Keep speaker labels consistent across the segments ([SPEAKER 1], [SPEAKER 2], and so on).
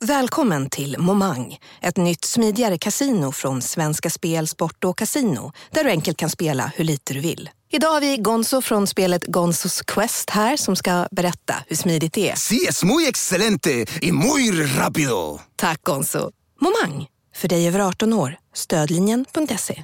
[SPEAKER 1] Välkommen till Momang, ett nytt smidigare kasino från Svenska Spel, Sport och Casino, där du enkelt kan spela hur lite du vill. Idag har vi Gonzo från spelet Gonzos Quest här som ska berätta hur smidigt det är.
[SPEAKER 2] Sí, es muy excelente y muy rápido.
[SPEAKER 1] Tack Gonzo. Momang, för dig över 18 år. Stödlinjen.se.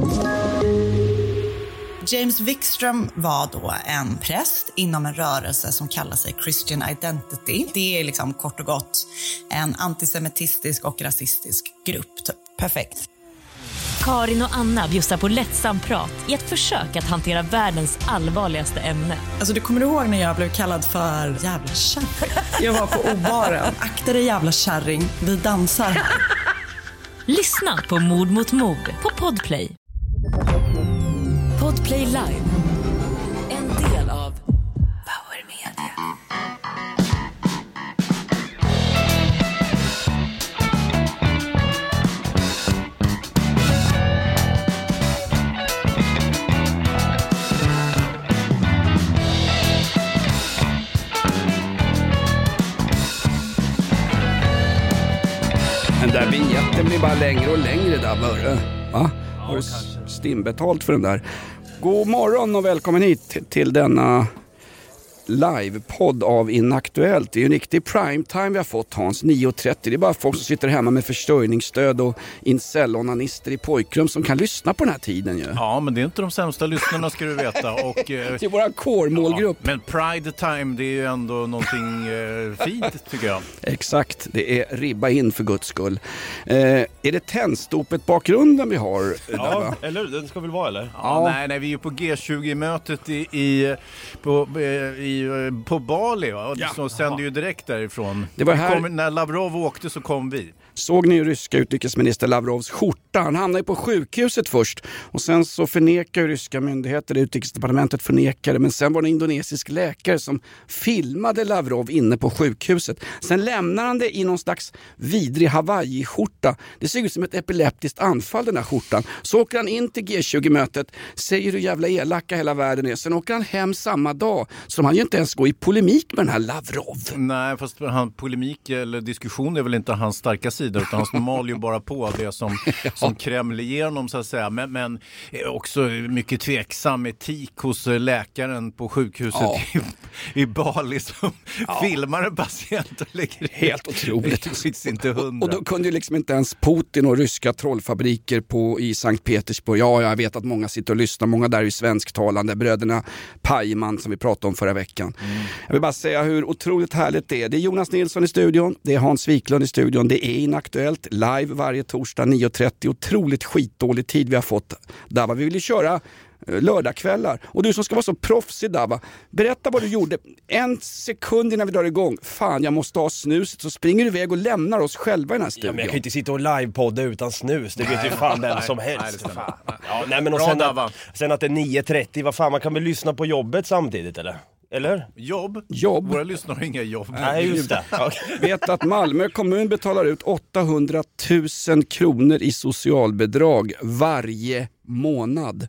[SPEAKER 3] James Wikström var då en präst inom en rörelse som kallar sig Christian Identity. Det är liksom kort och gott en antisemitistisk och rasistisk grupp. Typ. Perfekt.
[SPEAKER 4] Karin och Anna bjussar på lättsam prat i ett försök att hantera världens allvarligaste ämne.
[SPEAKER 3] Alltså du kommer ihåg när jag blev kallad för jävla kärring? Jag var på obaren. Akta dig jävla kärring, vi dansar.
[SPEAKER 4] Lyssna på Mord mot mord på Podplay. Podplay Live. En del av Power Media.
[SPEAKER 5] Den där vignetten blir bara längre och längre där, Mörre. Va? Har du stimbetalt för den där? God morgon och välkommen hit till denna livepodd av Inaktuellt. Det är ju en riktig primetime vi har fått, Hans, 9.30. Det är bara folk som sitter hemma med försörjningsstöd och incel-onanister i pojkrum som kan lyssna på den här tiden ju.
[SPEAKER 6] Ja, men det är inte de sämsta lyssnarna ska du veta. Och,
[SPEAKER 5] det är våra core-målgrupp.
[SPEAKER 6] Ja, men Pride Time, det är ju ändå någonting fint tycker jag.
[SPEAKER 5] Exakt, det är ribba in för Guds skull. Är det tändstopet bakgrunden vi har?
[SPEAKER 7] Ja, eller den ska väl vara, eller?
[SPEAKER 6] Ja. Nej, vi är ju på G20-mötet på Bali, va? Ja. Så sänder ju direkt därifrån.
[SPEAKER 5] Det var här...
[SPEAKER 6] när Lavrov åkte så kom vi.
[SPEAKER 5] Såg ni ryska utrikesminister Lavrovs skjorta? Han hamnade ju på sjukhuset först. Och sen så förnekar ryska myndigheter, utrikesdepartementet förnekade. Men sen var det en indonesisk läkare som filmade Lavrov inne på sjukhuset. Sen lämnar han det i någon slags vidrig Hawaii-skjorta. Det ser ut som ett epileptiskt anfall, den här skjortan. Så åker han in till G20-mötet, säger hur jävla elaka hela världen är. Sen åker han hem samma dag. Så han ju inte ens gå i polemik med den här Lavrov.
[SPEAKER 6] Nej, fast polemik eller diskussion är väl inte hans starka sida, utan han mal ju bara på det som Kreml igenom så att säga, men också mycket tveksam etik hos läkaren på sjukhuset i Bali som filmar en patient och lägger
[SPEAKER 5] helt otroligt.
[SPEAKER 6] Inte 100.
[SPEAKER 5] Och då kunde ju liksom inte ens Putin och ryska trollfabriker i Sankt Petersburg. Ja, jag vet att många sitter och lyssnar, många där är svensktalande, bröderna Pajman som vi pratade om förra veckan. Jag vill bara säga hur otroligt härligt det är. Det är Jonas Nilsson i studion, det är Hans Wiklund i studion, det är Inaktuellt live varje torsdag 9.30. Otroligt skitdålig tid vi har fått. Dava, vi vill ju köra lördagskvällar. Och du som ska vara så proffsig, Dava, berätta vad du gjorde. En sekund innan vi drar igång. Fan, jag måste ha snuset. Så springer du iväg och lämnar oss själva i den här studion.
[SPEAKER 7] Ja, men jag kan ju inte sitta och livepodda utan snus. Det vet ju fan vem som helst. Men och sen att det är 9.30. Vad fan, man kan väl lyssna på jobbet samtidigt, eller? Eller?
[SPEAKER 6] Jobb? Våra lyssnare har inga jobb.
[SPEAKER 7] Nej, just det.
[SPEAKER 5] Vet att Malmö kommun betalar ut 800 000 kronor i socialbidrag varje månad.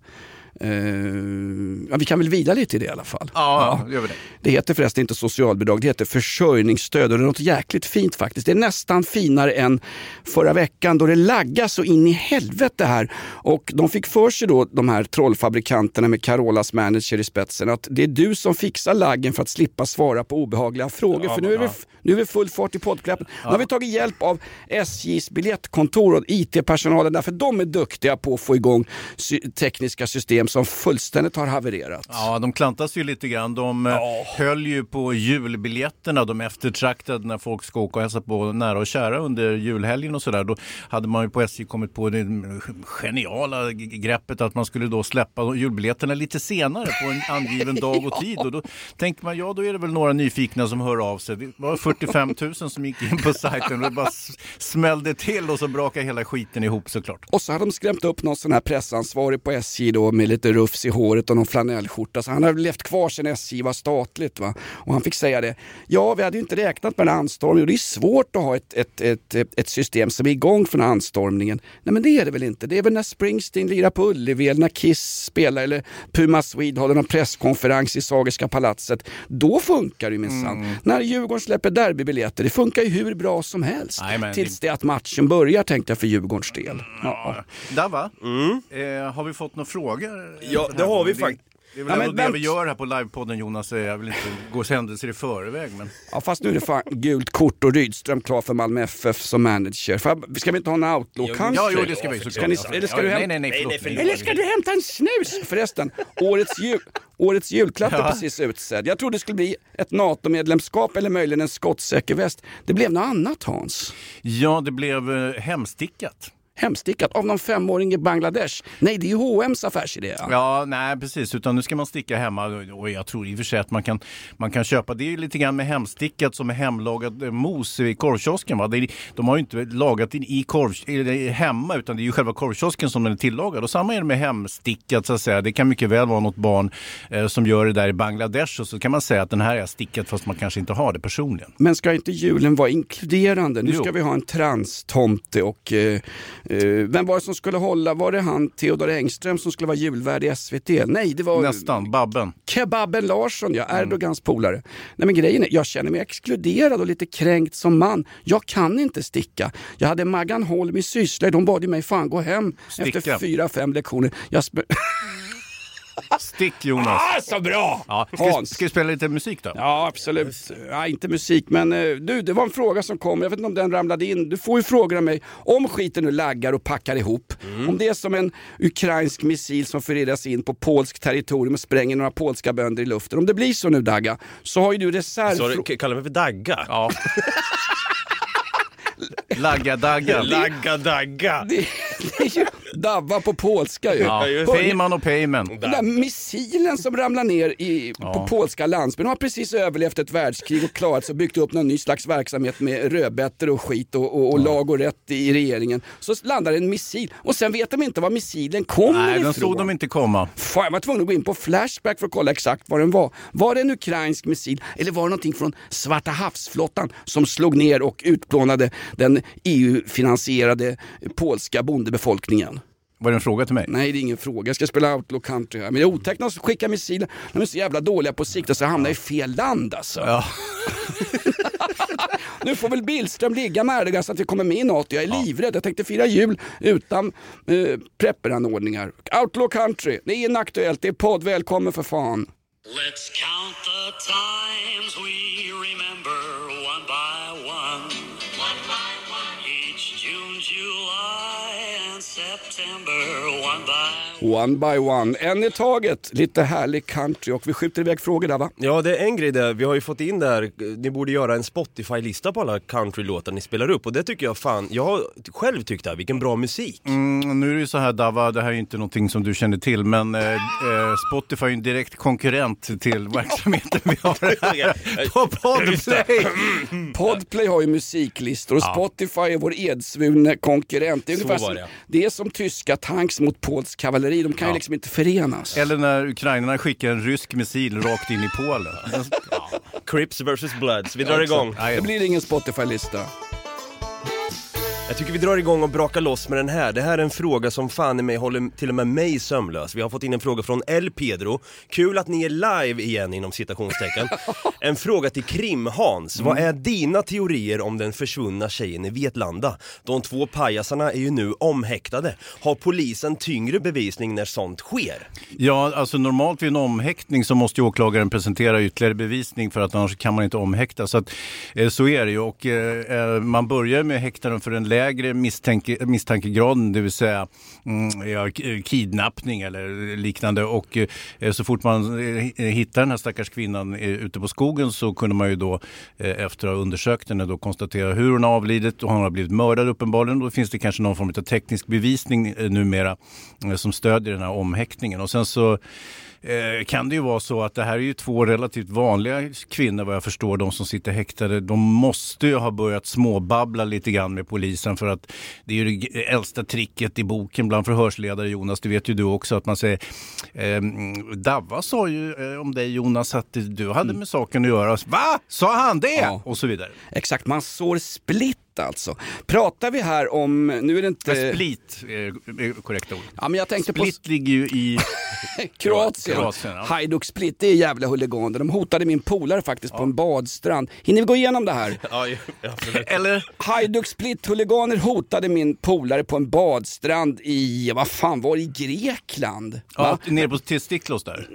[SPEAKER 5] Vi kan väl vidare lite i det i alla fall.
[SPEAKER 6] Ja, gör vi det.
[SPEAKER 5] Det heter förresten inte socialbidrag, det heter försörjningsstöd och det är något jäkligt fint faktiskt. Det är nästan finare än förra veckan då det laggas så in i helvete här. Och de fick för sig då, de här trollfabrikanterna med Carolas manager i spetsen, att det är du som fixar laggen för att slippa svara på obehagliga frågor. För nu är vi full fart i poddklappen. Nu har vi tagit hjälp av SJs biljettkontor och IT-personalen därför de är duktiga på att få igång tekniska system som fullständigt har havererat.
[SPEAKER 6] Ja, de klantas ju lite grann. De höll ju på julbiljetterna, de eftertraktade när folk ska åka och hälsa på nära och kära under julhelgen och sådär. Då hade man ju på SJ kommit på det geniala greppet att man skulle då släppa julbiljetterna lite senare på en angiven dag och tid. Och då tänkte man, då är det väl några nyfikna som hör av sig. Det var 45 000 som gick in på sajten och det bara smällde till och så brakade hela skiten ihop såklart.
[SPEAKER 5] Och så hade de skrämt upp någon sån här pressansvarig på SJ då med lite rufs i håret och någon flanellskjorta. Så han har levt kvar sedan SJ var statligt, va? Och han fick säga det. Ja, vi hade ju inte räknat med en anstormning och det är svårt att ha ett system som är igång för den anstormningen. Nej, men det är det väl inte. Det är väl när Springsteen lirar på Ullevi eller när Kiss spelar eller Puma Swede håller en presskonferens i Sagerska palatset. Då funkar det ju minsann. När Djurgården släpper derbybiljetter, det funkar ju hur bra som helst. Tills det att matchen börjar, tänkte jag för Djurgårdens del. Ja.
[SPEAKER 6] Dava, har vi fått några frågor?
[SPEAKER 7] Ja, det har vi faktiskt.
[SPEAKER 6] Det är väl det vi gör här på livepodden, Jonas. Jag vill inte gå händelser i förväg. Men...
[SPEAKER 5] Ja, fast nu är det fan gult kort och Rydström klar för Malmö FF som manager. Ska vi inte ha en outlook?
[SPEAKER 6] Ja, det ska vi.
[SPEAKER 5] Eller ska du
[SPEAKER 6] Eller
[SPEAKER 5] ska du hämta en snus? Förresten, årets julklapp är precis utsedd. Jag trodde det skulle bli ett NATO-medlemskap eller möjligen en skottsäker väst. Det blev något annat, Hans.
[SPEAKER 6] Ja, det blev hemstickat.
[SPEAKER 5] Hemstickat av någon 5-åring i Bangladesh. Nej, det är ju H&M's affärsidé.
[SPEAKER 6] Ja, nej precis. Utan nu ska man sticka hemma. Och jag tror i och för sig att man kan köpa. Det är ju lite grann med hemstickat som är hemlagad mos i korvkiosken. Va? De har ju inte lagat in hemma, utan det är ju själva korvkiosken som den är tillagad. Och samma är det med hemstickat, så att säga. Det kan mycket väl vara något barn som gör det där i Bangladesh. Och så kan man säga att den här är stickat fast man kanske inte har det personligen.
[SPEAKER 5] Men ska inte julen vara inkluderande? Nu ska vi ha en transtomte och... vem var det som skulle hålla? Var det han Theodor Engström som skulle vara julvärd i SVT? Nej, det var...
[SPEAKER 6] Nästan, Babben.
[SPEAKER 5] Kebabben Larsson, ja, Erdogans polare. Nej, men grejen är, jag känner mig exkluderad och lite kränkt som man. Jag kan inte sticka. Jag hade Maggan Holm i Syssla, de bad ju mig fan gå hem efter 4-5 lektioner.
[SPEAKER 6] Stick, Jonas.
[SPEAKER 5] Så bra!
[SPEAKER 6] Ja, ska vi spela lite musik då?
[SPEAKER 5] Ja, absolut. Ja, inte musik, men det var en fråga som kom. Jag vet inte om den ramlade in. Du får ju frågor av mig. Om skiten nu laggar och packar ihop. Om det är som en ukrainsk missil som förirras in på polsk territorium och spränger några polska bönder i luften. Om det blir så nu, Dagga, så har ju du reserv...
[SPEAKER 7] Så kallar vi för Dagga?
[SPEAKER 6] Ja. Lagga-dagga.
[SPEAKER 5] Det är ju Davva på polska ju.
[SPEAKER 6] Ja, Peyman och Peyman.
[SPEAKER 5] Den där missilen som ramlar ner på polska landsbyn har precis överlevt ett världskrig och klarat sig och byggt upp någon ny slags verksamhet med rödbetor och skit och lag och rätt i regeringen. Så landar en missil och sen vet de inte var missilen kommer ifrån.
[SPEAKER 6] Nej, den såg de inte komma.
[SPEAKER 5] Fan, jag var tvungen att gå in på Flashback för att kolla exakt vad den var. Var det en ukrainsk missil eller var det någonting från Svarta havsflottan som slog ner och utplånade den EU-finansierade polska bondebefolkningen?
[SPEAKER 6] Var det en fråga till mig?
[SPEAKER 5] Nej, det är ingen fråga. Jag ska spela Outlook Country här. Men det är otäckt att skicka missiler. De är så jävla dåliga på sikt så hamnar i fel land alltså. Ja. Nu får väl Billström ligga med Erdogan så att vi kommer med i NATO. Jag är livrädd. Jag tänkte fira jul utan prepperanordningar. Outlook Country. Det är inaktuellt. Det är podd. Välkommen för fan.
[SPEAKER 8] Let's count the times we remember one by one. One by one. Each June, July and September, one by one.
[SPEAKER 5] One by one. En i taget. Lite härlig country. Och vi skjuter iväg frågor där, va?
[SPEAKER 7] Ja, det är en grej där. Vi har ju fått in där. Ni borde göra en Spotify-lista på alla countrylåtar ni spelar upp. Och det tycker jag fan. Jag har själv tyckt det. Vilken bra musik.
[SPEAKER 6] Nu är det ju så här, Dava. Det här är ju inte någonting som du känner till. Men Spotify är en direkt konkurrent till verksamheten vi har här på Podplay.
[SPEAKER 5] Podplay har ju musiklistor och Spotify är vår edsvunne konkurrent. Det är ungefär det är som tyska tanks mot polsk kavalleri. De kan ju liksom inte förenas.
[SPEAKER 6] Eller när ukrainarna skickar en rysk missil rakt in i Polen.
[SPEAKER 7] Crips versus Bloods. Vi drar igång.
[SPEAKER 5] Det blir ingen Spotify-lista.
[SPEAKER 7] Jag tycker vi drar igång och brakar loss med den här. Det här är en fråga som fan i mig håller till och med mig sömlös. Vi har fått in en fråga från El Pedro. Kul att ni är live igen inom citationstecken. En fråga till Krim-Hans. Vad är dina teorier om den försvunna tjejen i Vetlanda? De 2 pajasarna är ju nu omhäktade. Har polisen tyngre bevisning när sånt sker?
[SPEAKER 6] Ja, alltså normalt vid en omhäktning så måste ju åklagaren presentera ytterligare bevisning för att annars kan man inte omhäkta. Så att, så är det ju. Och man börjar med häktaren för en lägre misstankegraden, det vill säga kidnappning eller liknande, och så fort man hittar den här stackars kvinnan ute på skogen så kunde man ju då efter att ha undersökt henne då konstatera hur hon har avlidit och hon har blivit mördad uppenbarligen. Då finns det kanske någon form av teknisk bevisning numera som stödjer den här omhäktningen, och sen så kan det ju vara så att det här är ju 2 relativt vanliga kvinnor vad jag förstår, de som sitter häktade. De måste ju ha börjat småbabbla lite grann med polisen rörelsen, för att det är ju det äldsta tricket i boken bland förhörsledare, Jonas, det vet ju du också, att man säger Davva sa ju om dig, Jonas, att du hade med saken att göra. Va? Sa han det? Ja. Och så vidare.
[SPEAKER 5] Exakt, man sår split alltså. Pratar vi här om, nu är det inte...
[SPEAKER 6] Split är korrekta ord.
[SPEAKER 5] Ja, men jag tänkte
[SPEAKER 6] Split ligger ju i
[SPEAKER 5] Kroatien.
[SPEAKER 6] Ja.
[SPEAKER 5] Hajduk Split, det är jävla huliganer. De hotade min polare faktiskt på en badstrand. Hinner vi gå igenom det här?
[SPEAKER 6] Eller?
[SPEAKER 5] Hajduk Split, huliganer hotade min polare på en badstrand i, vad fan var det, i Grekland?
[SPEAKER 6] Ja, nere på Testiklos där.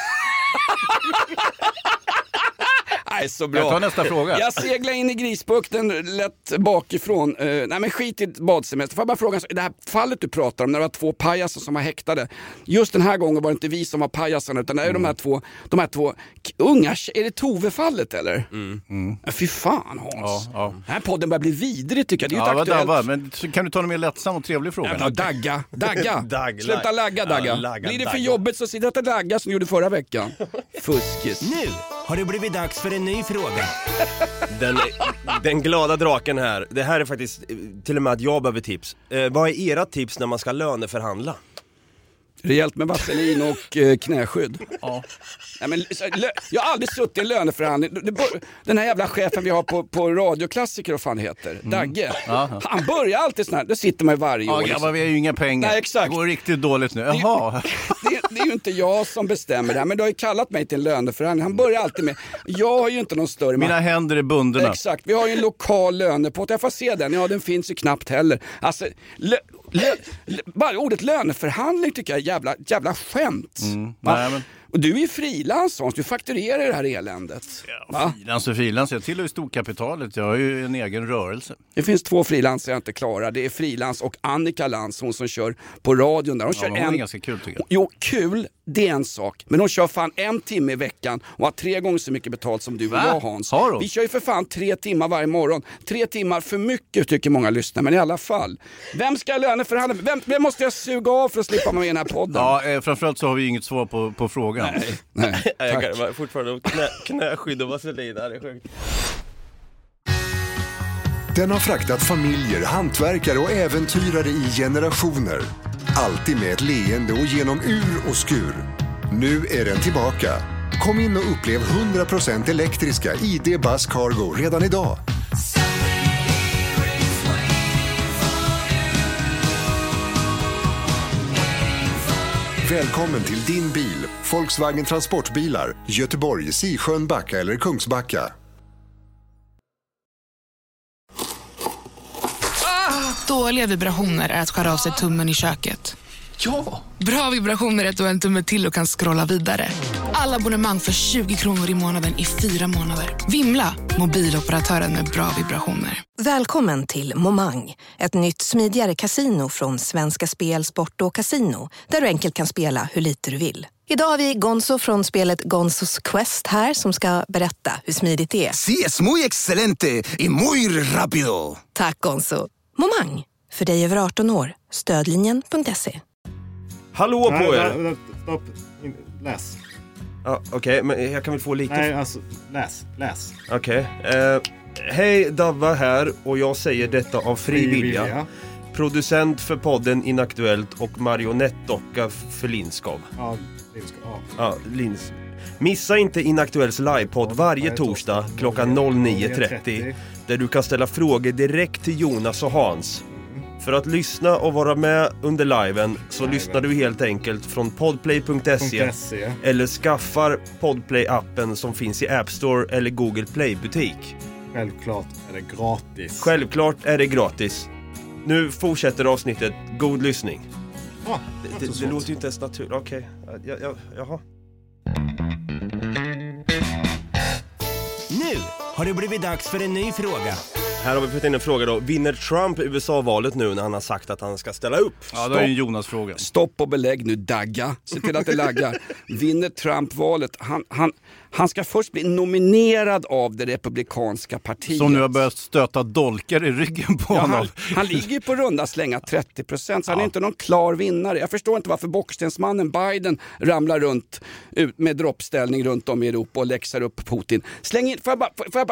[SPEAKER 5] Nej, så bra.
[SPEAKER 6] Jag tar nästa fråga.
[SPEAKER 5] Jag seglar in i Grisbukten lätt bakifrån. Nej, men skit i badsemester. Får jag bara fråga, det här fallet du pratar om när det var 2 pajaser som var häktade. Just den här gången var det inte vi som var pajasarna, utan det är de här två unga. Är det Tove-fallet eller? Fy fan, Hans.
[SPEAKER 6] Ja.
[SPEAKER 5] Den här podden börjar bli vidrig tycker jag. Det är ju
[SPEAKER 6] aktuellt.
[SPEAKER 5] aktuellt.
[SPEAKER 6] Men kan du ta en mer lättsam och trevlig fråga?
[SPEAKER 5] Ja, Dagga. Sluta lagga, Dagga. Blir det för jobbet så sitter det Dagga som gjorde förra veckan. Fuskis.
[SPEAKER 9] Nu har det blivit dags för en ny fråga.
[SPEAKER 7] Den glada draken här. Det här är faktiskt till och med att jag behöver tips. Vad är era tips när man ska löneförhandla?
[SPEAKER 5] Rejält med vaselin och knäskydd.
[SPEAKER 6] Ja.
[SPEAKER 5] Nej, men, jag har aldrig suttit i en löneförhandling. Den här jävla chefen vi har på radioklassiker och fan heter Dagge. Han börjar alltid sån här. Det sitter man ju varje år.
[SPEAKER 6] Ja, vi har ju inga pengar.
[SPEAKER 5] Nej, exakt.
[SPEAKER 6] Det går riktigt dåligt nu. Jaha.
[SPEAKER 5] Det är ju inte jag som bestämmer det här, men du har ju kallat mig till en löneförhandling. Han börjar alltid med, jag har ju inte någon större...
[SPEAKER 6] Mina händer är bundna.
[SPEAKER 5] Exakt, vi har ju en lokal lönepott. Jag får se den, ja den finns ju knappt heller. Alltså, bara ordet löneförhandling tycker jag är jävla skämt.
[SPEAKER 6] Nej, men...
[SPEAKER 5] Och du är ju frilans, du fakturerar det här eländet.
[SPEAKER 6] Ja, frilans. Jag tillhör ju storkapitalet. Jag har ju en egen rörelse.
[SPEAKER 5] Det finns 2 frilans jag inte klarar. Det är frilans och Annika Lantz, hon som kör på radion där.
[SPEAKER 6] Hon är ganska kul tycker jag.
[SPEAKER 5] Jo, kul, det är en sak. Men hon kör fan 1 timme i veckan och har 3 gånger så mycket betalt som du och jag, Hans. Vi kör ju för fan 3 timmar varje morgon. 3 timmar för mycket tycker många lyssnar, men i alla fall. Vem ska löneförhandla? Vem måste jag suga av för att slippa med i den här podden?
[SPEAKER 6] Ja, framförallt så har vi inget svar på frågan.
[SPEAKER 5] Nej,
[SPEAKER 7] jag kan fortfarande knäskydd och vaselin, det är sjukt.
[SPEAKER 10] Den har fraktat familjer, hantverkare och äventyrare i generationer. Alltid med ett leende och genom ur och skur. Nu är den tillbaka. Kom in och upplev 100% elektriska ID Buzz Cargo redan idag. Välkommen till din bil, Volkswagen Transportbilar, Göteborg, Sisjön, Backa eller Kungsbacka.
[SPEAKER 11] Dåliga vibrationer är att skära av sig tummen i köket.
[SPEAKER 10] Ja!
[SPEAKER 11] Bra vibrationer är att du har en tumme till och kan scrolla vidare. Alla abonnemang för 20 kronor i månaden i 4 månader. Vimla! Mobiloperatören med bra vibrationer.
[SPEAKER 1] Välkommen till Momang, ett nytt smidigare casino från Svenska Spel, Sport och Casino, där du enkelt kan spela hur lite du vill. Idag har vi Gonzo från spelet Gonzos Quest här som ska berätta hur smidigt det är.
[SPEAKER 2] Sí, es muy excelente y muy rápido.
[SPEAKER 1] Tack Gonzo. Momang, för dig över 18 år. Stödlinjen.se.
[SPEAKER 7] Hallå på er!
[SPEAKER 12] Stopp, läs.
[SPEAKER 7] Ja, okej, men jag kan väl få lite...
[SPEAKER 12] Nej, alltså, läs.
[SPEAKER 7] Okej. Hej, Davva här och jag säger detta av fri vilja. Producent för podden Inaktuellt och marionettdocka för Linskov.
[SPEAKER 12] Ja, Linskov.
[SPEAKER 7] Ja, Lins. Missa inte Inaktuells livepodd varje torsdag klockan 09.30 där du kan ställa frågor direkt till Jonas och Hans. För att lyssna och vara med under liven så lyssnar du helt enkelt från podplay.se eller skaffar Podplay-appen som finns i App Store eller Google Play-butik.
[SPEAKER 12] Självklart är det gratis.
[SPEAKER 7] Självklart är det gratis. Nu fortsätter avsnittet. God lyssning. Det låter ju inte ens naturligt. Okej. Jaha.
[SPEAKER 9] Nu har det blivit dags för en ny fråga.
[SPEAKER 7] Här har vi fått in en fråga då. Vinner Trump USA-valet nu när han har sagt att han ska ställa upp?
[SPEAKER 6] Ja, det är en Jonas-fråga.
[SPEAKER 5] Stopp och belägg nu, Dagga. Se till att det laggar. Vinner Trump valet? Han ska först bli nominerad av det republikanska partiet.
[SPEAKER 6] Som nu har börjat stöta dolkar i ryggen på honom.
[SPEAKER 5] Han ligger ju på runda slänga 30%, så han är inte någon klar vinnare. Jag förstår inte varför bockstensmannen Biden ramlar runt ut med droppställning runt om i Europa och läxar upp Putin. Släng in, får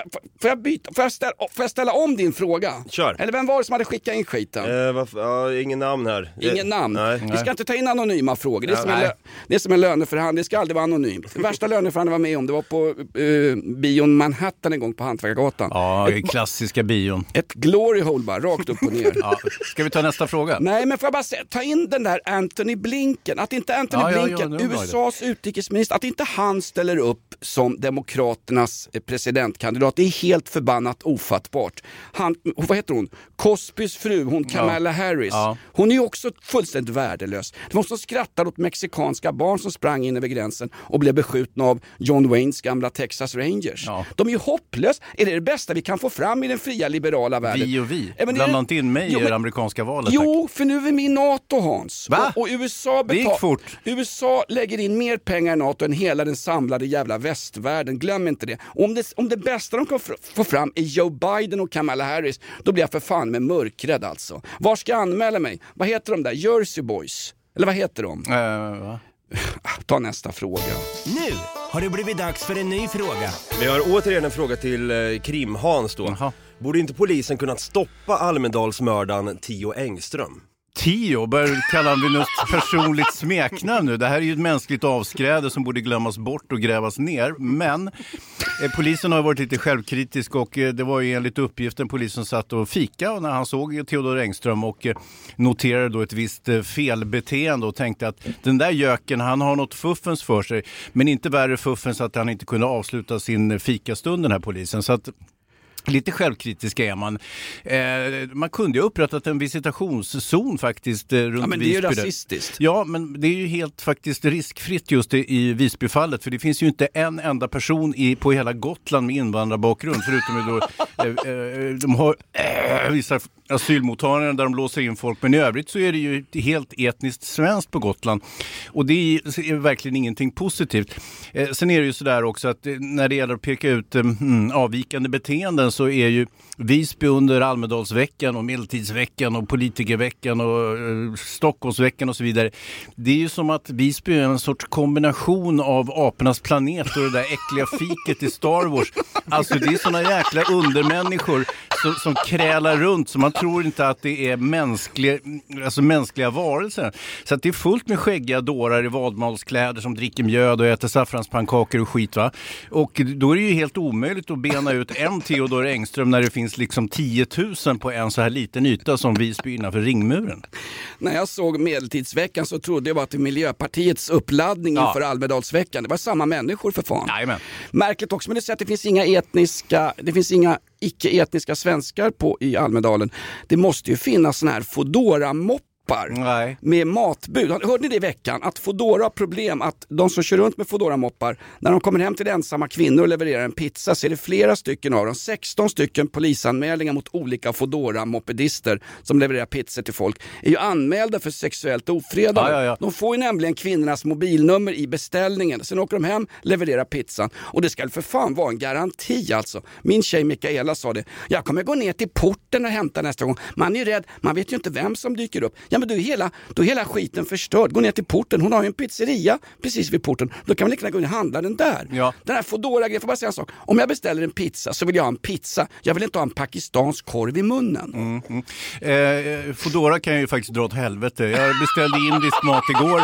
[SPEAKER 5] jag ställa om din fråga?
[SPEAKER 7] Kör.
[SPEAKER 5] Eller vem var det som hade skickat in skiten?
[SPEAKER 7] Ingen namn här.
[SPEAKER 5] Ingen namn.
[SPEAKER 7] Nej.
[SPEAKER 5] Vi ska inte ta in anonyma frågor. Det är som en löneförhandling. Det ska aldrig vara anonymt. Den värsta löneförhandlingen var med om det var på bion Manhattan en gång på Hantverkargatan.
[SPEAKER 6] Ja, klassiska bion.
[SPEAKER 5] Ett glory hole bara, rakt upp och ner.
[SPEAKER 6] Ja. Ska vi ta nästa fråga?
[SPEAKER 5] Nej, men får jag bara säga, ta in den där Antony Blinken. Att inte Antony Blinken, USAs utrikesminister, att inte han ställer upp som demokraternas presidentkandidat. Det är helt förbannat ofattbart. Vad heter hon? Cosbys fru, hon Kamala Harris. Ja. Hon är ju också fullständigt värdelös. Det var som skrattar åt mexikanska barn som sprang in över gränsen och blev beskjutna av John Waynes gamla Texas Rangers. Ja. De är ju hopplösa. Är det bästa vi kan få fram i den fria liberala världen?
[SPEAKER 6] Vi. Blandar inte in mig i det amerikanska valet.
[SPEAKER 5] Jo, för nu är vi med i NATO, Hans.
[SPEAKER 6] Va?
[SPEAKER 5] Och USA
[SPEAKER 6] det gick fort.
[SPEAKER 5] USA lägger in mer pengar i NATO än hela den samlade jävla västvärlden. Glöm inte det. Och om det bästa de kan få fram är Joe Biden och Kamala Harris, då blir jag för fan med mörkrädd alltså. Var ska jag anmäla mig? Vad heter de där? Jersey Boys? Eller vad heter de?
[SPEAKER 6] Va?
[SPEAKER 5] Ta nästa fråga.
[SPEAKER 9] Nu har det blivit dags för en ny fråga.
[SPEAKER 7] Vi har återigen en fråga till Krim-Hans då.
[SPEAKER 6] Aha.
[SPEAKER 7] Borde inte polisen kunnat stoppa Almedalsmördaren Theo Engström?
[SPEAKER 6] Theo, börjar kalla han vid något personligt smeknamn nu. Det här är ju ett mänskligt avskräde som borde glömmas bort och grävas ner. Men polisen har varit lite självkritisk och det var ju enligt uppgiften polisen satt och fika när han såg Theodor Engström och noterade då ett visst felbeteende och tänkte att den där göken, han har något fuffens för sig. Men inte värre fuffens att han inte kunde avsluta sin fikastund, den här polisen. Så att lite självkritiska är man. Man kunde ju upprättat en visitationszon faktiskt runt Visby.
[SPEAKER 5] Ja, men det är ju rasistiskt.
[SPEAKER 6] Ja, men det är ju helt faktiskt riskfritt just i Visbyfallet. För det finns ju inte en enda person på hela Gotland med invandrarbakgrund. Förutom då, de har vissa asylmottagningar där de låser in folk. Men i övrigt så är det ju helt etniskt svenskt på Gotland. Och det är verkligen ingenting positivt. Sen är det ju sådär också att när det gäller att peka ut avvikande beteenden så är ju Visby under Almedalsveckan och Medeltidsveckan och Politikerveckan och Stockholmsveckan och så vidare. Det är ju som att Visby är en sorts kombination av apornas planet och det där äckliga fiket i Star Wars. Alltså det är såna jäkla undermänniskor som krälar runt, så man tror inte att det är mänskliga varelser. Så att det är fullt med skäggiga dårar i vadmalskläder som dricker mjöd och äter saffranspannkakor och skit, va? Och då är det ju helt omöjligt att bena ut en Theodor Engström när det finns liksom 10 000 på en så här liten yta som Visby innanför ringmuren.
[SPEAKER 5] När jag såg Medeltidsveckan så trodde jag var till Miljöpartiets uppladdning inför Almedalsveckan. Det var samma människor för fan.
[SPEAKER 6] Jajamän.
[SPEAKER 5] Märkligt också, men det säger att det finns inga icke-etniska svenskar i Almedalen. Det måste ju finnas sån här Foodora-mopp med matbud. Hörde ni det i veckan? Att Foodora har problem att de som kör runt med Foodora-moppar, när de kommer hem till ensamma kvinnor och levererar en pizza, så är det flera stycken av dem, 16 stycken polisanmälningar mot olika Foodora-moppedister som levererar pizzor till folk, är ju anmälda för sexuellt ofredande.
[SPEAKER 6] Ja.
[SPEAKER 5] De får ju nämligen kvinnornas mobilnummer i beställningen. Sen åker de hem, levererar pizzan. Och det ska för fan vara en garanti alltså. Min tjej Mikaela sa det. Jag kommer gå ner till porten och hämta nästa gång. Man är ju rädd, man vet ju inte vem som dyker upp. Ja, men då är hela skiten förstörd. Gå ner till porten, hon har ju en pizzeria precis vid porten. Då kan man lika gärna gå ner och handla den där. Ja. Den här Foodora-grejen, får bara säga en sak. Om jag beställer en pizza så vill jag ha en pizza. Jag vill inte ha en pakistansk korv i munnen.
[SPEAKER 6] Foodora kan ju faktiskt dra åt helvete. Jag beställde indisk mat igår.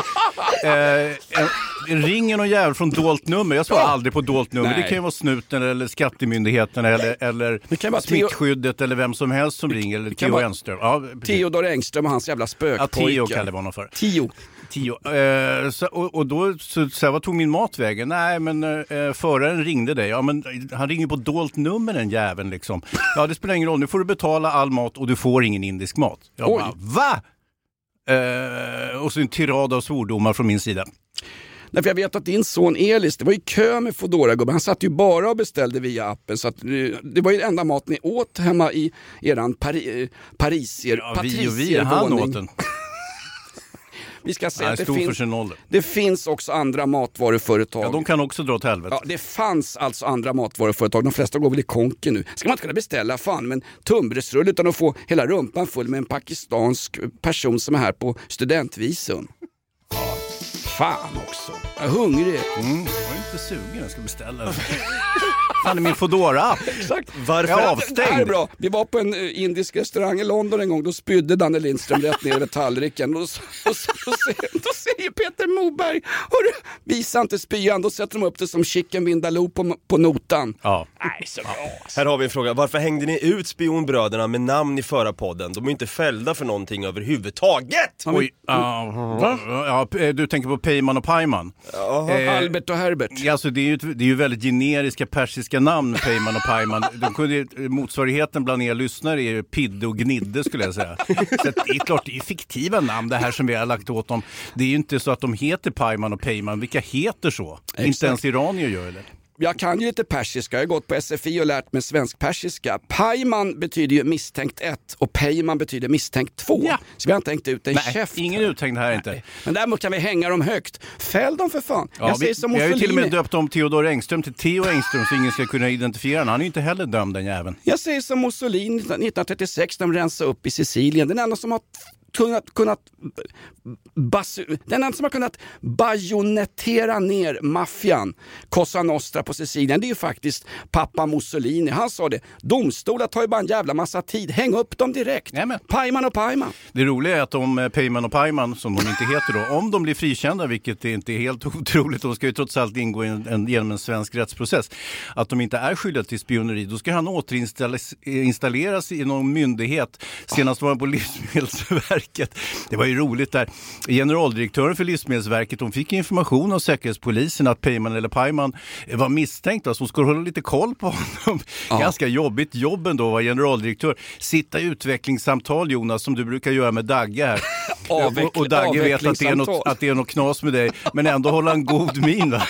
[SPEAKER 6] Ringer någon jävel från dolt nummer. Jag svarar aldrig på dolt nummer. Nej. Det kan ju vara snuten eller skattemyndigheten eller smittskyddet eller vem som helst som ringer. Eller Theo Engström. Ja,
[SPEAKER 5] Theodor Engström och hans jävla spökpojke.
[SPEAKER 6] Theo kallar vi honom för.
[SPEAKER 5] Theo.
[SPEAKER 6] Och då så vad tog min mat vägen? Nej, men föraren ringde dig. Ja, men han ringer på dolt nummer, den jäveln liksom. Ja, det spelar ingen roll. Nu får du betala all mat och du får ingen indisk mat. Jag bara, va? Och så en tirad av svordomar från min sida.
[SPEAKER 5] Nej, för jag vet att din son Elis, det var ju kö med Foodora-gubben. Han satt ju bara och beställde via appen. Så att det var ju den enda mat ni åt hemma i eran patriciervåning.
[SPEAKER 6] Han åt den.
[SPEAKER 5] vi ska säga att
[SPEAKER 6] det
[SPEAKER 5] finns också andra matvaruföretag.
[SPEAKER 6] Ja, de kan också dra åt helvete.
[SPEAKER 5] Ja, det fanns alltså andra matvaruföretag. De flesta går väl i konken nu. Ska man inte kunna beställa men tunnbrödsrulle utan att få hela rumpan full med en pakistansk person som är här på studentvisum? Fan också. Jag är hungrig.
[SPEAKER 6] Jag är inte sugen, jag ska beställa. Fan, är min Foodora.
[SPEAKER 5] Exakt.
[SPEAKER 6] Varför är avstängd?
[SPEAKER 5] Det här är bra. Vi var på en indisk restaurang i London en gång. Då spydde Danne Lindström rätt ner över tallriken. Då säger Peter Moberg, visa inte spyan. Då sätter de upp det som chicken vindaloo på notan.
[SPEAKER 6] Ja.
[SPEAKER 5] Nej, så bra.
[SPEAKER 7] Här har vi en fråga. Varför hängde ni ut spionbröderna med namn i förra podden? De är inte fällda för någonting överhuvudtaget.
[SPEAKER 6] Oj, du tänker på Peyman och Pajman.
[SPEAKER 5] Albert och Herbert.
[SPEAKER 6] Alltså, det är ju väldigt generiska persiska namn, Peyman och Pajman. Motsvarigheten bland er lyssnare är Pidde och Gnidde, skulle jag säga. Så det är klart, det är fiktiva namn det här som vi har lagt åt dem. Det är ju inte så att de heter Pajman och Peyman. Vilka heter så? Exakt. Inte ens iranier gör det.
[SPEAKER 5] Jag kan ju lite persiska, jag har gått på SFI och lärt mig svensk persiska. Pajman betyder ju misstänkt 1 och Peyman betyder misstänkt 2. Ja. Så vi har inte hängt ut en käft.
[SPEAKER 6] Ingen uthängd här inte.
[SPEAKER 5] Men däremot kan vi hänga dem högt. Fäll dem för fan.
[SPEAKER 6] Ja, jag säger som Mussolini. Jag har ju till och med döpt om Theodor Engström till Theo Engström så ingen ska kunna identifiera honom. Han är ju inte heller dömd, den jäveln.
[SPEAKER 5] Jag säger som Mussolini 1936 när de rensade upp i Sicilien. Den enda som har kunnat bajonettera ner maffian Cosa Nostra på Sicilien, det är ju faktiskt pappa Mussolini. Han sa det, domstolar tar ju bara en jävla massa tid, häng upp dem direkt.
[SPEAKER 6] Nämen.
[SPEAKER 5] Pajman och Pajman.
[SPEAKER 6] Det roliga är att om Peyman och Pajman, som de inte heter då, om de blir frikända, vilket inte är helt otroligt, de ska ju trots allt ingå genom en svensk rättsprocess, att de inte är skyddade till spioneri, då ska han återinstalleras i någon myndighet. Senast var han på Livsmedelsverket. Det var ju roligt där. Generaldirektören för Livsmedelsverket, de fick information av Säkerhetspolisen att Peyman eller Pajman var misstänkt. Alltså hon skulle hålla lite koll på honom. Ja. Ganska jobbigt jobben då var generaldirektör. Sitta i utvecklingssamtal, Jonas, som du brukar göra med Dagge här. Och Dagge vet att det är något knas med dig, men ändå hålla en god min, va?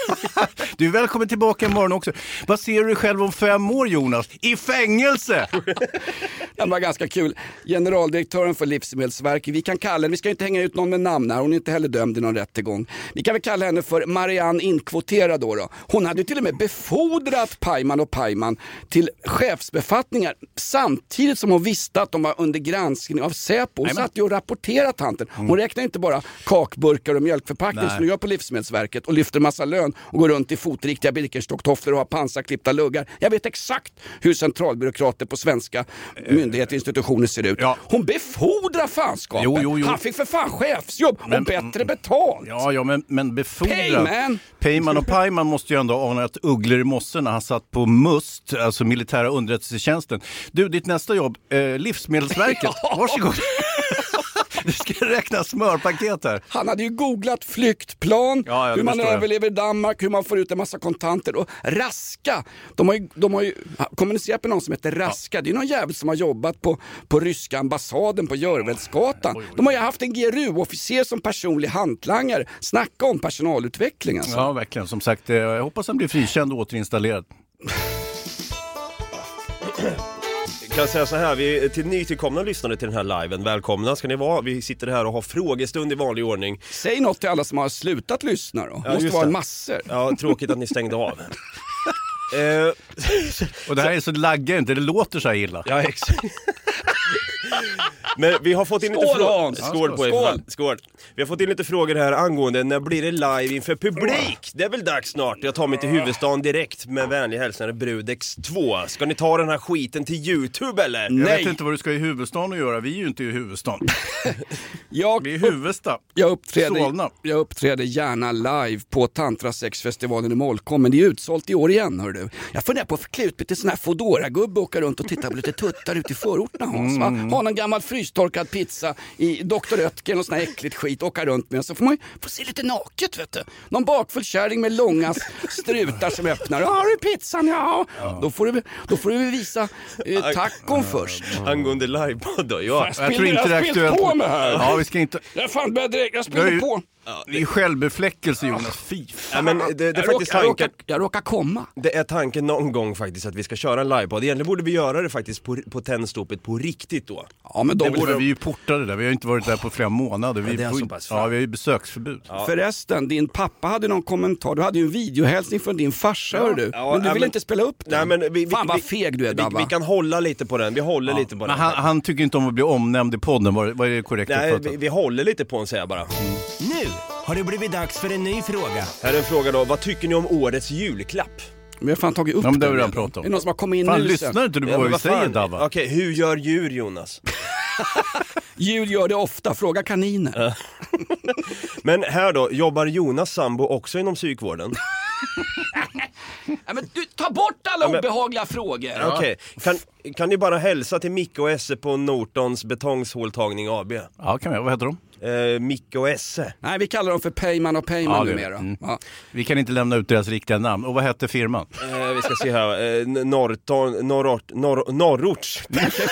[SPEAKER 6] Du är välkommen tillbaka imorgon också. Vad ser du dig själv om 5 år, Jonas? I fängelse!
[SPEAKER 5] Det var ganska kul. Generaldirektören för Livsmedelsverket, vi kan kalla henne, vi ska inte hänga ut någon med namn här, hon är inte heller dömd i någon rättegång. Vi kan väl kalla henne för Marianne Inkvotera då. Hon hade ju till och med befordrat Pajman och Pajman till chefsbefattningar samtidigt som hon visste att de var under granskning av Säpo. Hon satt ju och rapporterade tanten. Hon räknar inte bara kakburkar och mjölkförpackning som du gör på Livsmedelsverket och lyfter massa lön och går runt i fotriktiga Birkenstock-tofflor och har pansarklippta luggar. Jag vet exakt hur centralbyråkrater på svenska myndigheter och institutioner ser ut. Ja. Hon befordrar fanskapet. Jo. Han fick för fan chefsjobb och bättre betalt.
[SPEAKER 6] Ja, men befordra. Peyman och Pajman måste ju ändå ana ett ugglor i mossen när han satt på MUST, alltså militära underrättelsetjänsten. Du, ditt nästa jobb, Livsmedelsverket. Varsågod. Du ska räkna smörpaket här.
[SPEAKER 5] Han hade ju googlat flyktplan, hur man överlever i Danmark, hur man får ut en massa kontanter. Och Raska, de har ju kommunicerat med någon som heter Raska. Ja. Det är någon jävel som har jobbat på ryska ambassaden på Görvelsgatan. De har ju haft en GRU-officer som personlig hantlangare. Snacka om personalutveckling alltså.
[SPEAKER 6] Ja, verkligen. Som sagt, jag hoppas han blir frikänd och återinstallerad.
[SPEAKER 7] Jag kan säga så här, vi till nytillkomna lyssnare till den här liven, välkomna ska ni vara. Vi sitter här och har frågestund i vanlig ordning.
[SPEAKER 5] Säg något till alla som har slutat lyssna då. Det måste vara en massor.
[SPEAKER 7] Ja, tråkigt att ni stängde av.
[SPEAKER 6] Och det här är så laggar inte, det låter så här illa.
[SPEAKER 7] Ja, exakt. Men vi har fått in lite frågor. Skål. Vi har fått in lite frågor här angående när blir det live inför publik? Det är väl dags snart. Jag tar mig till huvudstaden direkt med vänlig hälsning Brudex 2. Ska ni ta den här skiten till YouTube eller?
[SPEAKER 6] Nej. Jag vet inte vad du ska i huvudstaden att göra. Vi är ju inte i huvudstaden. Vi är i huvudstad.
[SPEAKER 5] Jag uppträder gärna live på Tantra Sex-festivalen i Molkom, men det är utsålt i år igen, hör du. Jag funderar på att få klä ut lite sån här Foodora-gubbe och åka runt och titta på lite tuttar ute i förorterna, Hans, va? Ha någon gammal frystorkad pizza i Dr. Oetker och sån här äckligt skit, åka runt med. Så får man ju få se lite naket, vet du. Någon bakfull kärring med långa strutar som öppnar. Har du pizzan? Ja. Då får du visa tacon först.
[SPEAKER 7] Angående livepodd då, ja.
[SPEAKER 6] Jag tror inte det är aktuellt.
[SPEAKER 5] På med här.
[SPEAKER 6] Ja, vi ska inte.
[SPEAKER 5] Jag fan börjar direkt, jag spelar på.
[SPEAKER 6] Det är självbefläckelse, Jonas. Fy fan.
[SPEAKER 7] Ja, men det är faktiskt tanken.
[SPEAKER 5] Jag råkar komma.
[SPEAKER 7] Det är tanken någon gång faktiskt att vi ska köra en livepodd. Egentligen borde vi göra det faktiskt på Tennstopet på riktigt då.
[SPEAKER 5] Ja, men
[SPEAKER 6] det borde vi ju portade där. Vi har inte varit där på flera månader.
[SPEAKER 7] Det är så pass.
[SPEAKER 6] Ja, vi har ju besöksförbud.
[SPEAKER 5] Ja. Förresten, din pappa hade någon kommentar. Du hade ju en videohälsning från din farsa, hör du. Ja, men du vill inte spela upp den.
[SPEAKER 7] Nej, men
[SPEAKER 5] fan vad feg du är, Dabba.
[SPEAKER 7] Vi kan hålla lite på den. Vi håller lite på den.
[SPEAKER 6] Men han tycker inte om att bli omnämnd i podden. Vad är det korrekt?
[SPEAKER 7] Nej, vi håller lite på den, säger jag bara.
[SPEAKER 9] Nu har det blivit dags för en ny fråga.
[SPEAKER 7] Här är en fråga då. Vad tycker ni om årets julklapp?
[SPEAKER 5] Men jag har fan tagit upp
[SPEAKER 6] det. Det har pratat om.
[SPEAKER 5] Är någon som har kommit in
[SPEAKER 6] fan,
[SPEAKER 5] nu?
[SPEAKER 6] Lyssnar inte du på vad vi säger, Dabba?
[SPEAKER 7] Okej, hur gör djur, Jonas?
[SPEAKER 5] Djur gör det ofta. Fråga kaniner.
[SPEAKER 7] Men här då, jobbar Jonas sambo också inom psykvården?
[SPEAKER 5] Ja, men du, ta bort alla obehagliga frågor.
[SPEAKER 7] Okej, kan ni bara hälsa till Micke och Esse på Nortons betongshåltagning AB?
[SPEAKER 6] Ja, kan vi. Vad heter de?
[SPEAKER 7] Micke och Esse.
[SPEAKER 5] Nej, vi kallar dem för Peyman och Peyman numera. Ja.
[SPEAKER 6] Vi kan inte lämna ut deras riktiga namn. Och vad hette firman?
[SPEAKER 7] Vi ska se här. Norrorts.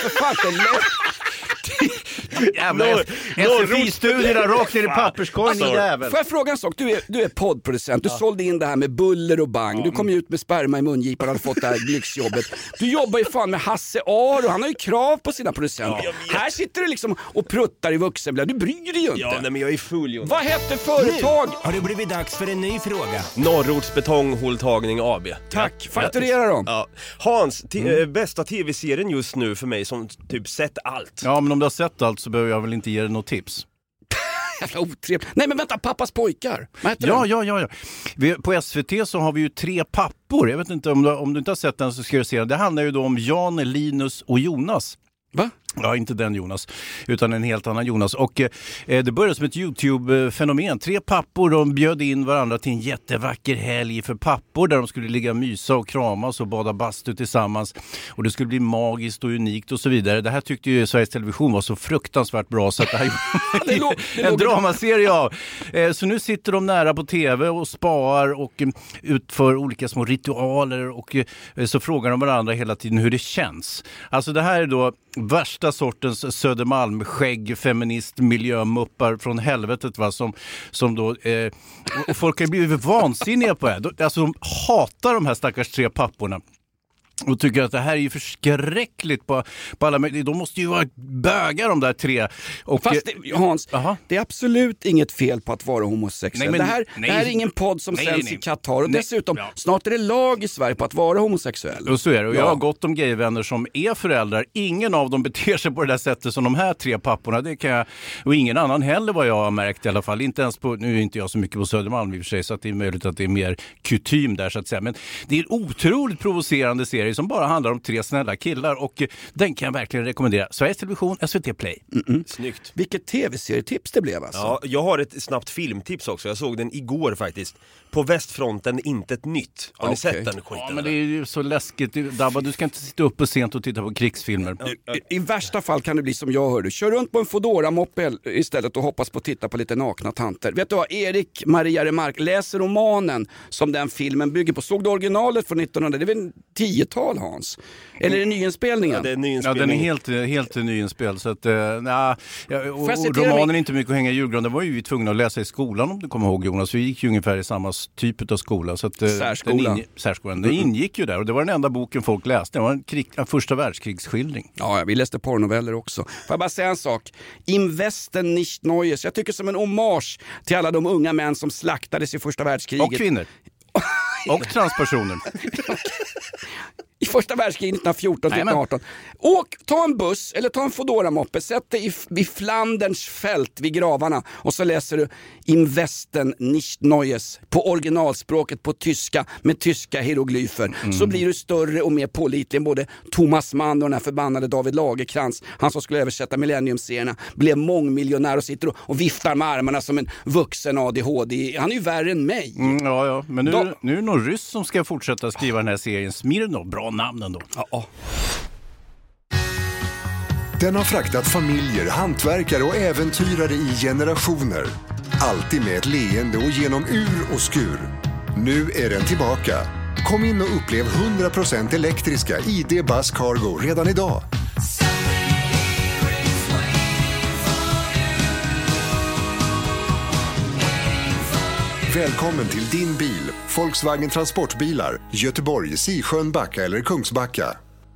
[SPEAKER 6] SFI-studierna rakt ner i papperskorgen, jävel.
[SPEAKER 5] Får jag fråga en sak? Du är poddproducent. Du sålde in det här med buller och bang. Du kom ju ut med sperma i mungipan och hade fått det här lyxjobbet. Du jobbar ju fan med Hasse Aro och han har ju krav på sina producenter. Här sitter du liksom och pruttar i vuxenblad. Du bryr dig ju inte.
[SPEAKER 7] Ja, nej, men jag är full, Jonas.
[SPEAKER 5] Vad hette företag?
[SPEAKER 9] Nu har det blivit dags för en ny fråga.
[SPEAKER 7] Norrorts betonghåltagning AB.
[SPEAKER 5] Tack, fakturera dem.
[SPEAKER 7] Ja. Hans, bästa tv-serien just nu för mig som typ sett allt.
[SPEAKER 6] Ja, men om du har sett allt så behöver jag väl inte ge dig något tips.
[SPEAKER 5] Jävla otrevligt. Nej, men vänta, Pappas pojkar.
[SPEAKER 6] Ja. På SVT så har vi ju 3 pappor. Jag vet inte om du inte har sett den så ska du se den. Det handlar ju då om Jan, Linus och Jonas.
[SPEAKER 5] Va?
[SPEAKER 6] Ja, inte den Jonas, utan en helt annan Jonas. Och det började som ett YouTube-fenomen. 3 pappor, de bjöd in varandra till en jättevacker helg för pappor där de skulle ligga mysa och kramas och bada bastu tillsammans. Och det skulle bli magiskt och unikt och så vidare. Det här tyckte ju Sveriges Television var så fruktansvärt bra så att det här en dramaserie av. Så nu sitter de nära på tv och spaar och utför olika små ritualer och så frågar de varandra hela tiden hur det känns. Alltså det här är då värsta sortens Södermalm, skägg, feminist, miljömuppar från helvetet, va, som då och folk har blivit vansinniga på det. Alltså de hatar de här stackars 3 papporna. Och tycker att det här är ju förskräckligt på alla möjligheter. De måste ju vara bögar de där 3. Och,
[SPEAKER 5] fast Hans, det är absolut inget fel på att vara homosexuell. Det här är ingen podd som sänds i Qatar. Och dessutom, snart är det lag i Sverige på att vara homosexuell.
[SPEAKER 6] Och så är det. Och jag har gått om gayvänner som är föräldrar. Ingen av dem beter sig på det där sättet som de här 3 papporna. Det kan jag, och ingen annan heller vad jag har märkt i alla fall. Inte ens på, nu är inte jag så mycket på Södermalm i och för sig, så att det är möjligt att det är mer kutym där så att säga. Men det är en otroligt provocerande serie som bara handlar om 3 snälla killar och den kan jag verkligen rekommendera. Sveriges Television, SVT Play.
[SPEAKER 7] Snyggt.
[SPEAKER 5] Vilket tv-serietips det blev alltså.
[SPEAKER 7] Ja, jag har ett snabbt filmtips också. Jag såg den igår faktiskt. På västfronten, inte ett nytt. Har ni sett den skiten?
[SPEAKER 6] Ja, men det är ju så läskigt. Dabba, du ska inte sitta uppe sent och titta på krigsfilmer.
[SPEAKER 5] I värsta fall kan det bli som jag hörde. Kör runt på en Fodora-moppe istället och hoppas på att titta på lite nakna tanter. Vet du vad? Erik Maria Remark läser romanen som den filmen bygger på. Såg du originalet från 1900? Det är väl 10-tal, Hans? Eller är det nyinspelningen?
[SPEAKER 7] Ja, det är nyinspelning.
[SPEAKER 6] Ja, den är helt nyinspel. Så att, romanen är inte mycket att hänga i julgran. Det var ju vi tvungna att läsa i skolan, om du kommer ihåg, Jonas. Vi gick ju ungefär i samma typ av skola. Så att, särskolan. Den ingick ju där och det var den enda boken folk läste. Det var en första världskrigsskildring.
[SPEAKER 5] Ja, vi läste porrnoveller också. Får jag bara säga en sak? Im Westen nicht Neues. Jag tycker som en hommage till alla de unga män som slaktades i första världskriget.
[SPEAKER 6] Och kvinnor. Och transpersoner.
[SPEAKER 5] I första världskriget 1914-1918. Ta en buss eller ta en Fodora-moppe, sätt dig i Flanderns fält vid gravarna och så läser du Im Westen nicht Neues på originalspråket på tyska med tyska hieroglyfer. Så blir du större och mer pålitlig än både Thomas Mann och den här förbannade David Lagerkrans. Han som skulle översätta Millennium-serierna blev mångmiljonär och sitter och viftar med armarna som en vuxen ADHD. Han är ju värre än mig.
[SPEAKER 6] Ja, men nu är det någon ryss som ska fortsätta skriva den här serien. Smirnov, bra namn ändå.
[SPEAKER 5] Ja.
[SPEAKER 10] Den har fraktat familjer, hantverkare och äventyrare i generationer. Alltid med ett leende och genom ur och skur. Nu är den tillbaka. Kom in och upplev 100% elektriska ID Buzz Cargo redan idag. Välkommen till din bil, Volkswagen Transportbilar, Göteborg, Sisjön, Backa eller Kungsbacka.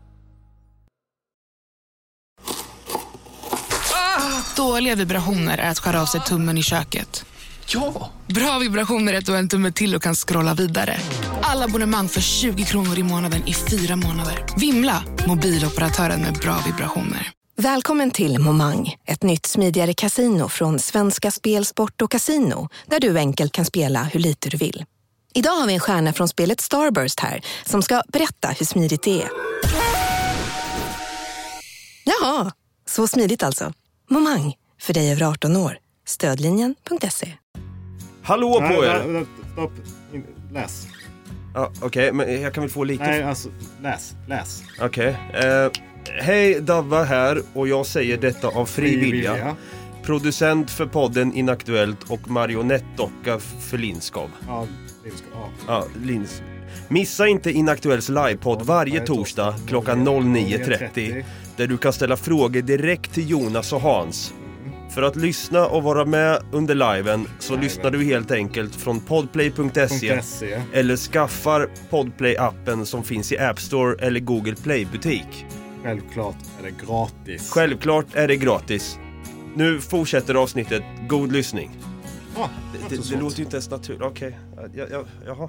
[SPEAKER 11] Dåliga vibrationer är att skära av sig tummen i köket.
[SPEAKER 2] Ja!
[SPEAKER 11] Bra vibrationer är att du har en tumme till och kan scrolla vidare. Alla abonnemang för 20 kronor i månaden i 4 månader. Vimla! Mobiloperatören med bra vibrationer.
[SPEAKER 1] Välkommen till Momang, ett nytt smidigare kasino från Svenska Spel, Sport och Casino, där du enkelt kan spela hur lite du vill. Idag har vi en stjärna från spelet Starburst här som ska berätta hur smidigt det är. Jaha, så smidigt alltså. Momang, för dig över 18 år. Stödlinjen.se.
[SPEAKER 7] Hallå på er!
[SPEAKER 12] Stopp. Läs.
[SPEAKER 7] Ja, okej, men jag kan väl få lite...
[SPEAKER 12] Nej, alltså, läs.
[SPEAKER 7] Okej. Hej, Davva här och jag säger detta av fri vilja. Producent för podden Inaktuellt och marionettdocka för Linskov.
[SPEAKER 12] Ja, Linskov.
[SPEAKER 7] Ja, Lins. Missa inte Inaktuells livepodd varje torsdag klockan 09.30 där du kan ställa frågor direkt till Jonas och Hans. För att lyssna och vara med under liven så lyssnar du helt enkelt från podplay.se eller skaffar Podplay-appen som finns i App Store eller Google Play-butik.
[SPEAKER 12] Självklart är det gratis.
[SPEAKER 7] Självklart är det gratis. Nu fortsätter avsnittet. God lyssning.
[SPEAKER 12] Ja,
[SPEAKER 7] det låter ju inte ens naturligt. Okej. Jaha.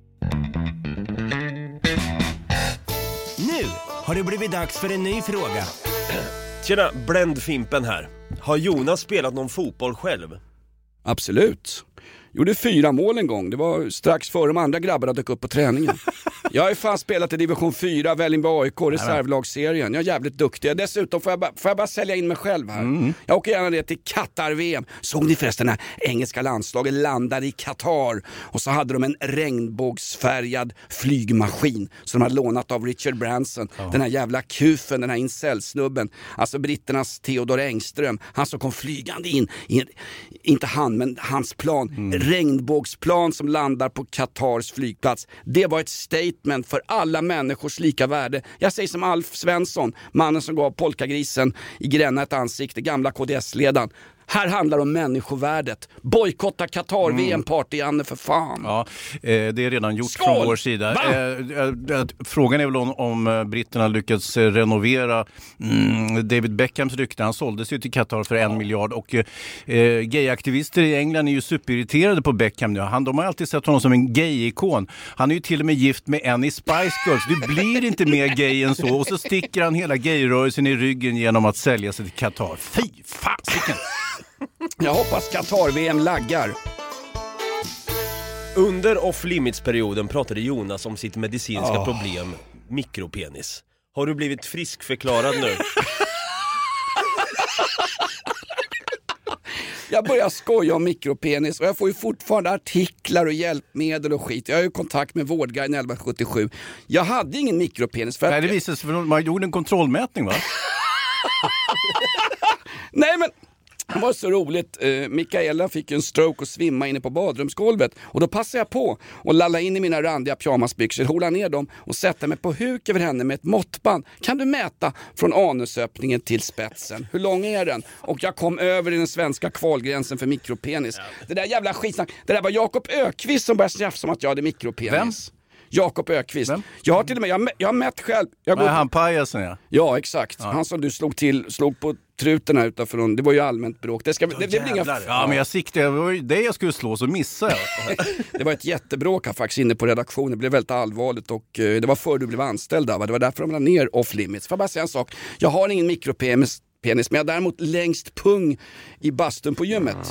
[SPEAKER 9] Nu har det blivit dags för en ny fråga.
[SPEAKER 7] Tjena, Bländfimpen här. Har Jonas spelat någon fotboll själv?
[SPEAKER 5] Absolut. Gjorde 4 mål en gång. Det var strax före de andra grabbarna dök upp på träningen. Jag har ju fan spelat i division 4, Vällingby AIK, reservlagsserien. Jag är jävligt duktig. Dessutom får jag bara sälja in mig själv här. Jag åker gärna ner till Qatar-VM. Såg ni förresten när engelska landslaget landade i Qatar? Och så hade de en regnbågsfärgad flygmaskin som de hade lånat av Richard Branson. Den här jävla kufen, den här incelsnubben. Alltså britternas Theodor Engström. Han som kom flygande in. Inte han, men hans plan. Regnbågsplan som landar på Qatars flygplats. Det var ett statement för alla människors lika värde. Jag säger som Alf Svensson, mannen som gav polkagrisen i Gränna ett ansikte, gamla KDS-ledaren. Här handlar det om människovärdet. Bojkotta Qatar-VM-party, Anne, för fan.
[SPEAKER 6] Ja, det är redan gjort.
[SPEAKER 5] Skål!
[SPEAKER 6] Från vår sida. Frågan är väl om britterna lyckats renovera David Beckhams rykte. Han såldes ju till Qatar för 1 miljard. Och gayaktivister i England är ju superirriterade på Beckham nu. De har alltid sett honom som en gay-ikon. Han är ju till och med gift med en i Spice Girls. Du blir inte mer gay än så. Och så sticker han hela gayrörelsen i ryggen genom att sälja sig till Qatar. Fy fasiken!
[SPEAKER 5] Jag hoppas Qatar-VM laggar.
[SPEAKER 7] Under off-limits-perioden pratade Jonas om sitt medicinska problem, mikropenis. Har du blivit friskförklarad nu?
[SPEAKER 5] Jag börjar skoja om mikropenis och jag får ju fortfarande artiklar och hjälpmedel och skit. Jag har ju kontakt med Vårdguiden 1177. Jag hade ingen mikropenis för att...
[SPEAKER 6] Nej, det visade sig för man gjorde en kontrollmätning, va?
[SPEAKER 5] Nej, men... Det var så roligt. Mikaela fick ju en stroke och svimma inne på badrumsgolvet. Och då passade jag på och lalla in i mina randiga pyjamasbyxor, hola ner dem och sätta mig på huk över henne med ett måttband. Kan du mäta från anusöppningen till spetsen? Hur lång är den? Och jag kom över i den svenska kvalgränsen för mikropenis. Ja. Det där jävla skitsnack. Det där var Jakob Ökvist som började snäffa som att jag hade mikropenis.
[SPEAKER 6] Vem?
[SPEAKER 5] Jakob Ökvist.
[SPEAKER 6] Vem?
[SPEAKER 5] Jag har till och med, jag har mätt själv.
[SPEAKER 6] Han pajasen, ja.
[SPEAKER 5] Ja, exakt. Ja. Han som du slog på truterna utanför. Det var ju allmänt bråk. Det blir inga...
[SPEAKER 6] Ja, men jag siktade. Det var ju det jag skulle slå, så missade jag.
[SPEAKER 5] Det var ett jättebråk här faktiskt inne på redaktionen. Det blev väldigt allvarligt och det var för du blev anställd där, va? Det var därför de la ner off limits. Får jag bara säga en sak. Jag har ingen mikropenis, men jag har däremot längst pung i bastun på gymmet.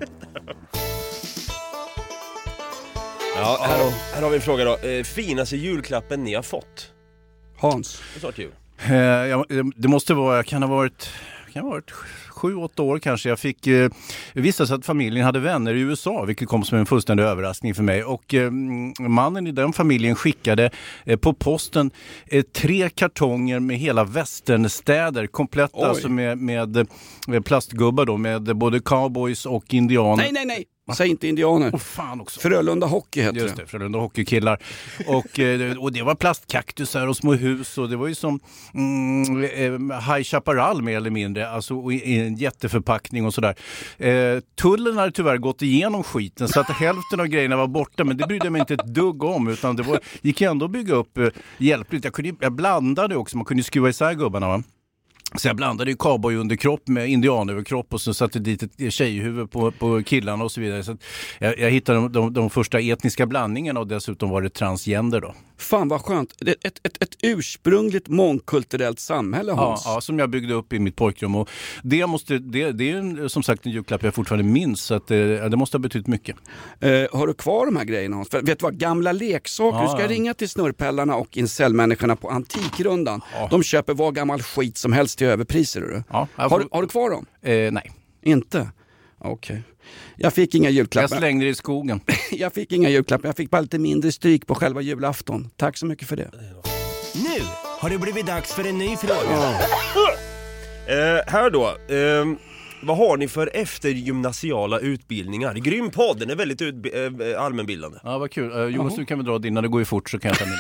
[SPEAKER 7] Ja, här har vi en fråga då. Finaste julklappen ni har fått?
[SPEAKER 5] Hans.
[SPEAKER 7] Det är snart jul.
[SPEAKER 6] Det måste vara, kan ha varit 7-8 år kanske. Jag fick vissa så att familjen hade vänner i USA, vilket kom som en fullständig överraskning för mig. Och mannen i den familjen skickade på posten 3 kartonger med hela västernstäder, kompletta, alltså med plastgubbar då, med både cowboys och indianer.
[SPEAKER 5] Nej. Säg inte indianer.
[SPEAKER 6] Fan också.
[SPEAKER 5] Frölunda Hockey heter
[SPEAKER 6] Just det, Frölunda Hockeykillar. Och det var plastkaktusar och små hus och det var ju som High Chaparral mer eller mindre. Alltså i en jätteförpackning och sådär. Tullen hade tyvärr gått igenom skiten så att hälften av grejerna var borta, men det brydde jag mig inte ett dugg om, utan det gick ändå att bygga upp hjälpligt. Jag blandade också, man kunde skruva isär gubbarna, va? Så jag blandade ju cowboy underkropp med indianöverkropp och så satte dit ett tjejhuvud på killarna och så vidare. Så jag hittade de första etniska blandningarna och dessutom var det transgender då.
[SPEAKER 5] Fan vad skönt. Ett ursprungligt mångkulturellt samhälle, Hans.
[SPEAKER 6] Ja, som jag byggde upp i mitt pojkrum. Och det är som sagt en julklapp jag fortfarande minns, så att det måste ha betytt mycket.
[SPEAKER 5] Har du kvar de här grejerna, Hans? För vet du vad, gamla leksaker. Du ska ringa till snurrpellarna och incellmänniskorna på Antikrundan. Ja. De köper vad gammal skit som helst till överpriser. Du.
[SPEAKER 6] Ja,
[SPEAKER 5] har du kvar dem?
[SPEAKER 6] Nej.
[SPEAKER 5] Inte? Okej. Jag fick inga julklappar.
[SPEAKER 6] Jag slängde det i skogen.
[SPEAKER 5] Jag fick inga julklappar. Jag fick bara lite mindre stryk på själva julafton. Tack så mycket för det.
[SPEAKER 9] Nu har det blivit dags för en ny fråga.
[SPEAKER 7] Här då. Vad har ni för eftergymnasiala utbildningar? Grym podd, den är väldigt allmänbildande.
[SPEAKER 6] Ja, vad kul. Jonas, du kan väl dra din, när det går ju fort så kan jag ta mina.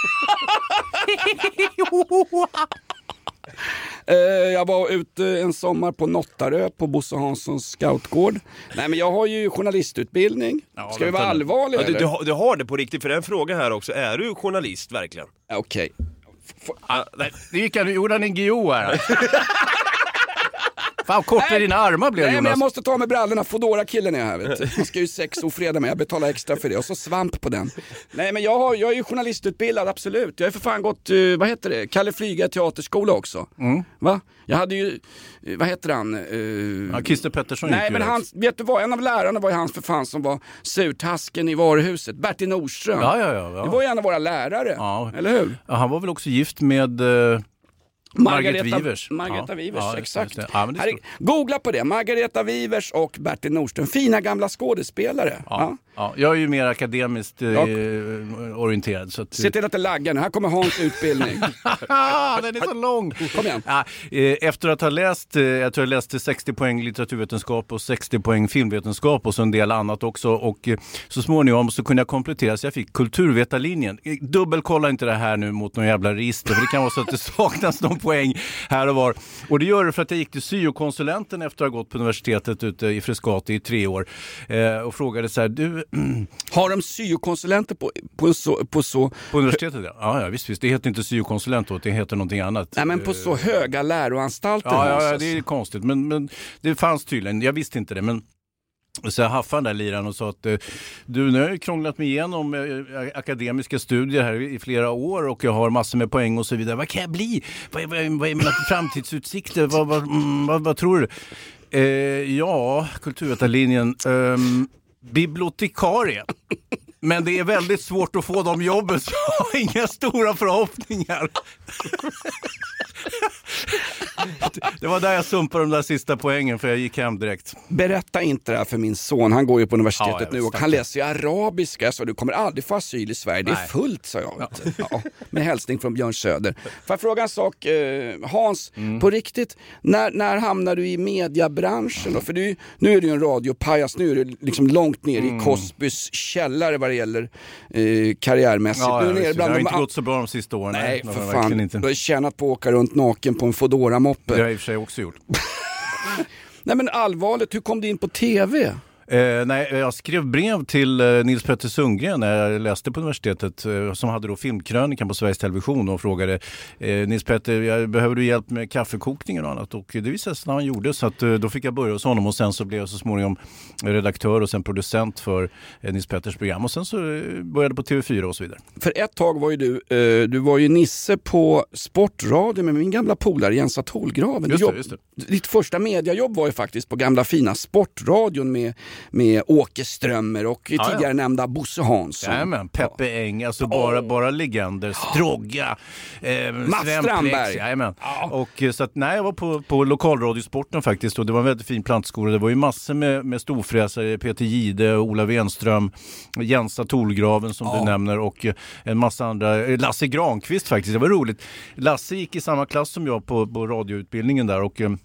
[SPEAKER 5] Jag var ute en sommar på Nottarö på Bosse Hanssons scoutgård. Nej, men jag har ju journalistutbildning. Ska vi vara allvarliga?
[SPEAKER 7] Ja, du har det på riktigt, för den frågan här också. Är du journalist verkligen?
[SPEAKER 5] Okej.
[SPEAKER 6] Det gick han gjorde en NGO här. Fan, kort i dina armar blev Jonas.
[SPEAKER 5] Men jag måste ta med brallorna. Fodora-killen är här, vet du. Jag ska ju sexofreda med. Jag betalar extra för det. Och så svamp på den. Nej, men jag är ju journalistutbildad, absolut. Jag har för fan gått, vad heter det? Kalle Flyga teaterskola också. Va? Jag hade ju, vad heter han?
[SPEAKER 6] Christer Pettersson.
[SPEAKER 5] Nej, men han, vet du vad? En av lärarna var ju hans för fan som var surtasken i varuhuset. Bertil Nordström.
[SPEAKER 6] Ja.
[SPEAKER 5] Det var ju en av våra lärare. Ja. Eller hur?
[SPEAKER 6] Ja, han var väl också gift med... Margareta Wivers, exakt. Ja,
[SPEAKER 5] googla på det, Margareta Wivers och Bertil Nordström. Fina gamla skådespelare.
[SPEAKER 6] Ja. Jag är ju mer akademiskt orienterad. Så att...
[SPEAKER 5] Se till att det laggar nu, här kommer Hans utbildning.
[SPEAKER 6] Den är så lång.
[SPEAKER 5] Kom igen.
[SPEAKER 6] Efter att ha läst, jag tror jag läste 60 poäng litteraturvetenskap och 60 poäng filmvetenskap och så en del annat också. Och så småningom så kunde jag komplettera, så jag fick kulturvetarlinjen. Dubbelkolla inte det här nu mot någon jävla register, för det kan vara så att det saknas någon poäng här och var. Och det gör det för att jag gick till syokonsulenten efter att ha gått på universitetet ute i Frescati i 3 år och frågade så här, du...
[SPEAKER 5] Har de syokonsulenter på
[SPEAKER 6] universitetet? Ja, visst. Det heter inte syokonsulent då, det heter någonting annat.
[SPEAKER 5] Nej, men på så höga läroanstalter.
[SPEAKER 6] Ja, det är konstigt. Men det fanns tydligen, jag visste inte det, men så jag haffade den där liran och sa att du, nu har jag krånglat mig igenom akademiska studier här i flera år och jag har massor med poäng och så vidare. Vad kan jag bli? Vad är mina framtidsutsikter? Vad tror du? Ja, kulturvetarlinjen. Bibliotekarie. Men det är väldigt svårt att få de jobben, så jag har inga stora förhoppningar. Det var där jag sumpade de där sista poängen, för jag gick hem direkt.
[SPEAKER 5] Berätta inte det här för min son. Han går ju på universitetet nu och han läser ju arabiska, så du kommer aldrig få asyl i Sverige. Det är fullt, sa jag. Ja, med hälsning från Björn Söder. Får jag fråga en sak, Hans, på riktigt, när hamnar du i mediebranschen då? För nu är du ju en radiopajas, nu är du liksom långt ner i Cosbys källare vad det gäller karriärmässigt.
[SPEAKER 6] Ja,
[SPEAKER 5] nu är
[SPEAKER 6] det har inte gått så bra de sista åren.
[SPEAKER 5] Nej, för fan. Du har tjänat på att åka runt naken på en Foodora-moppe.
[SPEAKER 6] Det har jag i och för sig också gjort.
[SPEAKER 5] Nej, men allvarligt, hur kom du in på tv?
[SPEAKER 6] Nej, jag skrev brev till Nils Petter Sundgren när jag läste på universitetet, som hade då filmkrönikan på Sveriges Television, och frågade Nils Petter, behöver du hjälp med kaffekokningen och annat? Och det visade sig när han gjorde, så att då fick jag börja hos honom, och sen så blev jag så småningom redaktör och sen producent för Nils Petters program, och sen så började på TV4 och så vidare. För
[SPEAKER 5] ett tag var ju du var ju Nisse på Sportradio med min gamla polare Jensa Tolgraven.
[SPEAKER 6] Just det.
[SPEAKER 5] Ditt första mediajobb var ju faktiskt på gamla fina Sportradion med Åke Strömmer och tidigare nämnda Bosse Hansson.
[SPEAKER 6] Ja, men Peppe Eng, alltså bara legender, Strogga,
[SPEAKER 5] Mats Strandberg.
[SPEAKER 6] Ja. Och så att jag var på lokalradiosporten faktiskt, och det var en väldigt fin plantskola. Det var ju massor med storfräsare, Peter Gide, Ola Wenström, Jensa Tolgraven som du nämner, och en massa andra, Lasse Granqvist faktiskt. Det var roligt. Lasse gick i samma klass som jag på radioutbildningen där, och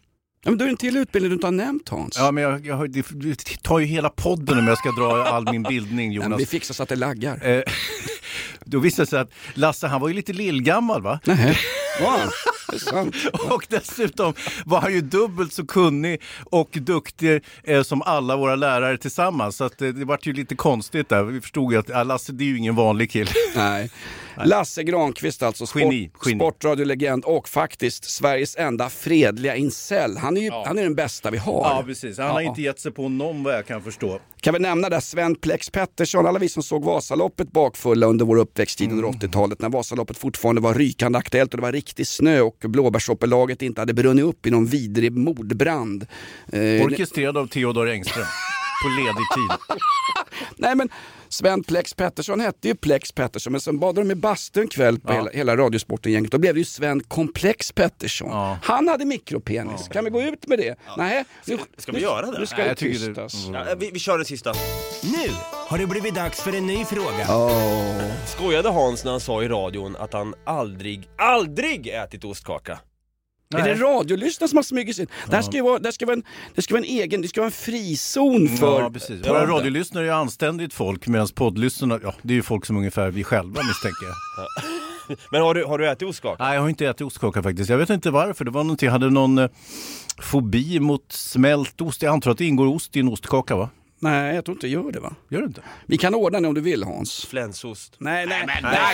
[SPEAKER 5] Ja, men då är det en till utbildning du inte har nämnt, Hans.
[SPEAKER 6] Ja, men du tar ju hela podden om jag ska dra all min bildning, Jonas.
[SPEAKER 5] Ja, vi fixar så att det laggar.
[SPEAKER 6] Då visade det sig att Lasse, han var ju lite lillgammal, va?
[SPEAKER 5] Nej. Wow. Det är sant.
[SPEAKER 6] Och dessutom var han ju dubbelt så kunnig och duktig som alla våra lärare tillsammans. Så att, det var ju lite konstigt där. Vi förstod ju att Lasse, det är ju ingen vanlig kille.
[SPEAKER 5] Nej. Lasse Granqvist alltså, sportradiolegend och faktiskt Sveriges enda fredliga incel. Han är den bästa vi har.
[SPEAKER 6] Ja, precis. Han har inte gett sig på någon, vad jag kan förstå.
[SPEAKER 5] Kan vi nämna där Sven Plex Pettersson, alla vi som såg Vasaloppet bakfulla under vår uppväxttid under 80-talet, när Vasaloppet fortfarande var rykande aktuellt och det var riktig snö och blåbärshoppelaget inte hade brunnit upp i någon vidrig mordbrand.
[SPEAKER 6] Orkestrerad av Theodor Engström på ledig tid.
[SPEAKER 5] Nej, men Sven Plex Pettersson hette ju Plex Pettersson, men sen bad de i bastun kväll på hela Radiosporten-gänget. Då blev det ju Sven Komplex Pettersson. Ja. Han hade mikropenis. Ja. Kan vi gå ut med det? Ja. Nej.
[SPEAKER 7] Ska vi göra det?
[SPEAKER 5] Nu ska det tystas.
[SPEAKER 7] Vi kör den sista.
[SPEAKER 9] Nu har det blivit dags för en ny fråga.
[SPEAKER 7] Skojade Hans när han sa i radion att han aldrig ätit ostkaka?
[SPEAKER 5] Nej. Är det radiolyssnare som har smugit in? Det ska vara en frizon för...
[SPEAKER 6] Ja, precis. Våra radiolyssnare är anständigt folk, medan poddlyssnare, det är ju folk som ungefär vi själva misstänker.
[SPEAKER 7] Men har du ätit ostkaka?
[SPEAKER 6] Nej, jag har inte ätit ostkaka faktiskt. Jag vet inte varför. Det var någonting, jag hade någon fobi mot smält ost. Jag antar att det ingår ost i en ostkaka, va?
[SPEAKER 5] Nej, jag tror inte gör det, va?
[SPEAKER 6] Gör det inte?
[SPEAKER 5] Vi kan ordna det om du vill, Hans.
[SPEAKER 7] Flänsost.
[SPEAKER 5] Nej.
[SPEAKER 6] Fy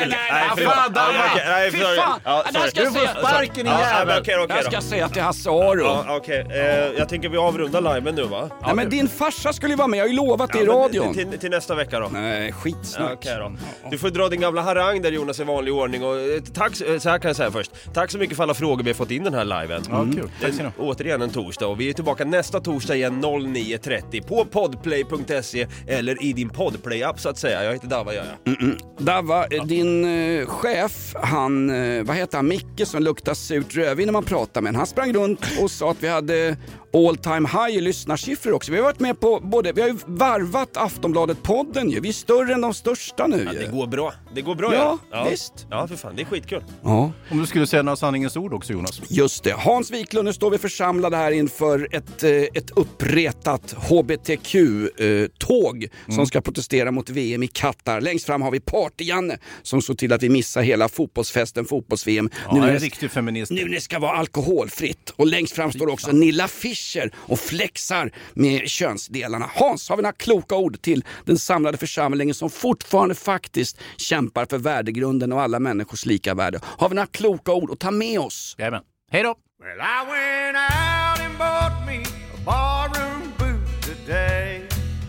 [SPEAKER 6] fan! Du får sparken igen.
[SPEAKER 5] Jag ska säga till Hasse Aro.
[SPEAKER 7] Okej. Jag tänker vi avrundar liven nu, va?
[SPEAKER 5] Nej, men din farsa skulle ju vara med. Jag har ju lovat det i radion.
[SPEAKER 7] Till nästa vecka då.
[SPEAKER 5] Nej, skitsnack.
[SPEAKER 7] Okej då. Du får dra din gamla harang där, Jonas, i vanlig ordning. Och tack, så här kan jag säga först. Tack så mycket för alla frågor vi har fått in den här liven.
[SPEAKER 6] Ja, kul. Tack så mycket.
[SPEAKER 7] Återigen en torsdag. Och vi är tillbaka nästa torsdag igen 09.30 på podplay.se eller i din podplay-app så att säga. Jag heter Dava, gör jag.
[SPEAKER 5] Dava, din chef, vad heter han? Micke, som luktar surt rödvin när man pratar med. Han sprang runt och sa att vi hade all time high i lyssnarsiffror också. Vi har varit med på vi har ju varvat Aftonbladet-podden ju. Vi är större än de största nu.
[SPEAKER 7] Ja, det går bra.
[SPEAKER 5] Ja, visst.
[SPEAKER 7] Ja, för fan, det är skitkul.
[SPEAKER 5] Ja.
[SPEAKER 6] Om du skulle säga några sanningens ord också, Jonas.
[SPEAKER 5] Just det. Hans Wiklund, nu står vi församlade här inför ett uppretat HBTQ-tåg som ska protestera mot VM i Qatar. Längst fram har vi Party-Janne som såg till att vi missar hela fotbollsfesten, fotbolls-VM.
[SPEAKER 6] Ja, nu är riktig feminist.
[SPEAKER 5] Nu det ska vara alkoholfritt. Och längst fram står också Nilla Fischer och flexar med könsdelarna. Hans, har vi några kloka ord till den samlade församlingen som fortfarande faktiskt kämpar för värdegrunden och alla människors lika värde? Har vi några kloka ord att ta med oss?
[SPEAKER 6] Jajamän. Hej då!
[SPEAKER 8] Well, I went out and bought me a barroom boot today,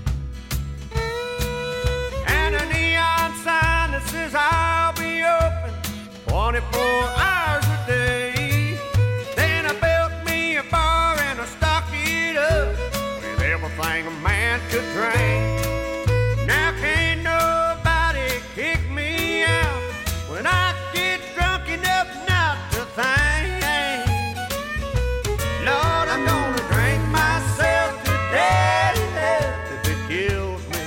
[SPEAKER 8] and a neon sign that says I'll be open 24 hours a day. Then I built me a bar and I stocked it up with everything a man could drink. Now can't nobody kick me out when I get drunk enough not to think. Lord, I'm gonna drink myself to death if it kills me.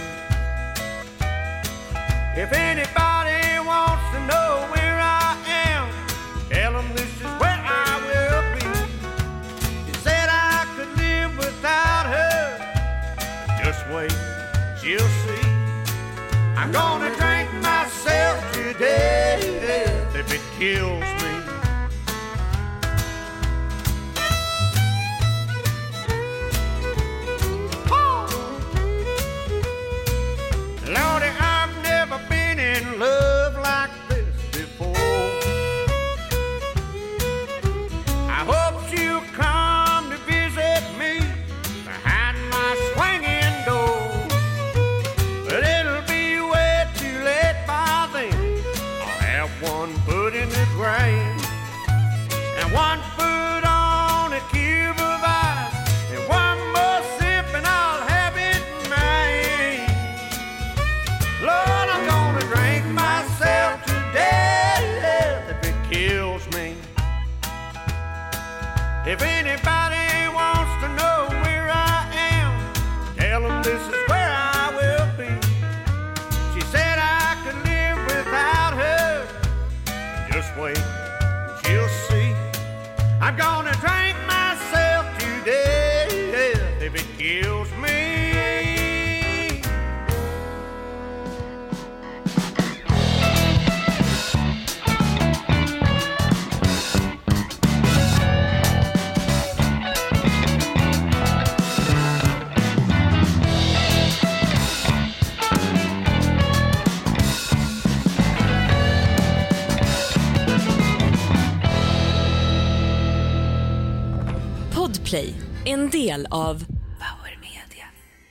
[SPEAKER 8] If anybody wants to know where I am, tell them this is where I will be. You said I could live without her. Just wait, she'll see. I'm gonna drink myself to death if it kills me. Lordy, I've never been in love like this before. I hope you'll come to visit me behind my swinging door. But it'll be way too late by then. I'll have one foot in the grave.
[SPEAKER 4] Play, en del av Power Media.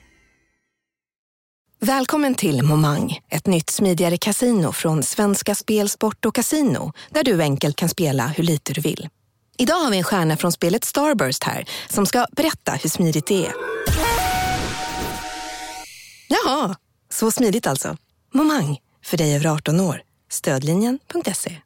[SPEAKER 1] Välkommen till Momang, ett nytt smidigare kasino från Svenska Spel, Sport och Casino, där du enkelt kan spela hur lite du vill. Idag har vi en stjärna från spelet Starburst här som ska berätta hur smidigt det är. Jaha, så smidigt alltså. Momang, för dig över 18 år. Stödlinjen.se.